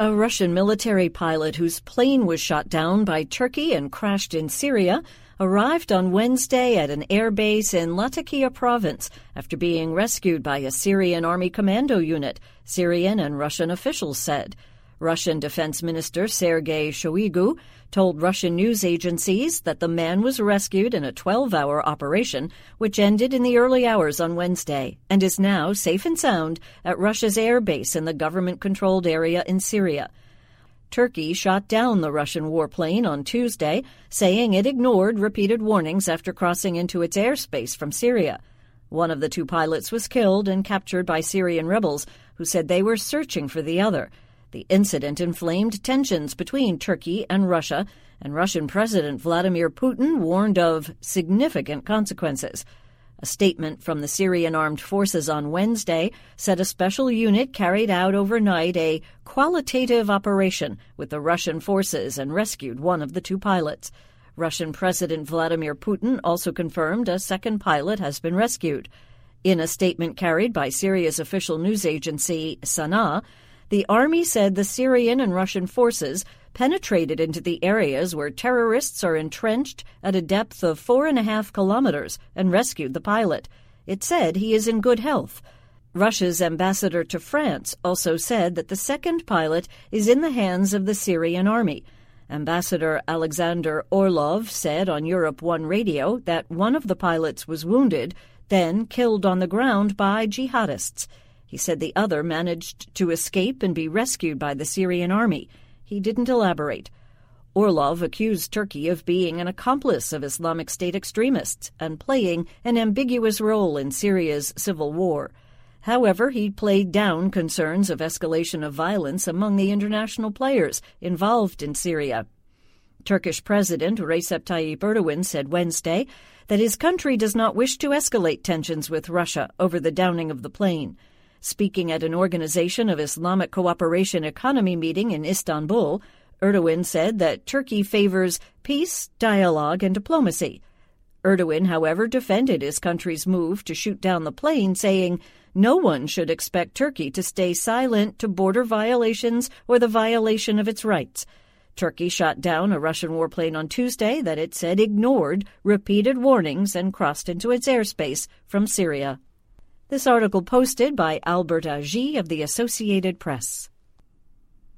A Russian military pilot whose plane was shot down by Turkey and crashed in Syria arrived on Wednesday at an air base in Latakia province after being rescued by a Syrian army commando unit, Syrian and Russian officials said. Russian Defense Minister Sergei Shoigu told Russian news agencies that the man was rescued in a 12-hour operation, which ended in the early hours on Wednesday, and is now safe and sound at Russia's air base in the government-controlled area in Syria. Turkey shot down the Russian warplane on Tuesday, saying it ignored repeated warnings after crossing into its airspace from Syria. One of the two pilots was killed and captured by Syrian rebels, who said they were searching for the other. The incident inflamed tensions between Turkey and Russia, and Russian President Vladimir Putin warned of significant consequences. A statement from the Syrian Armed Forces on Wednesday said a special unit carried out overnight a qualitative operation with the Russian forces and rescued one of the two pilots. Russian President Vladimir Putin also confirmed a second pilot has been rescued. In a statement carried by Syria's official news agency, Sana, the army said the Syrian and Russian forces penetrated into the areas where terrorists are entrenched at a depth of 4.5 kilometers and rescued the pilot. It said he is in good health. Russia's ambassador to France also said that the second pilot is in the hands of the Syrian army. Ambassador Alexander Orlov said on Europe 1 radio that one of the pilots was wounded, then killed on the ground by jihadists. He said the other managed to escape and be rescued by the Syrian army. He didn't elaborate. Orlov accused Turkey of being an accomplice of Islamic State extremists and playing an ambiguous role in Syria's civil war. However, he played down concerns of escalation of violence among the international players involved in Syria. Turkish President Recep Tayyip Erdogan said Wednesday that his country does not wish to escalate tensions with Russia over the downing of the plane. Speaking at an Organization of Islamic Cooperation Economy meeting in Istanbul, Erdogan said that Turkey favors peace, dialogue, and diplomacy. Erdogan, however, defended his country's move to shoot down the plane, saying no one should expect Turkey to stay silent to border violations or the violation of its rights. Turkey shot down a Russian warplane on Tuesday that it said ignored repeated warnings and crossed into its airspace from Syria. This article posted by Albert Agi of the Associated Press.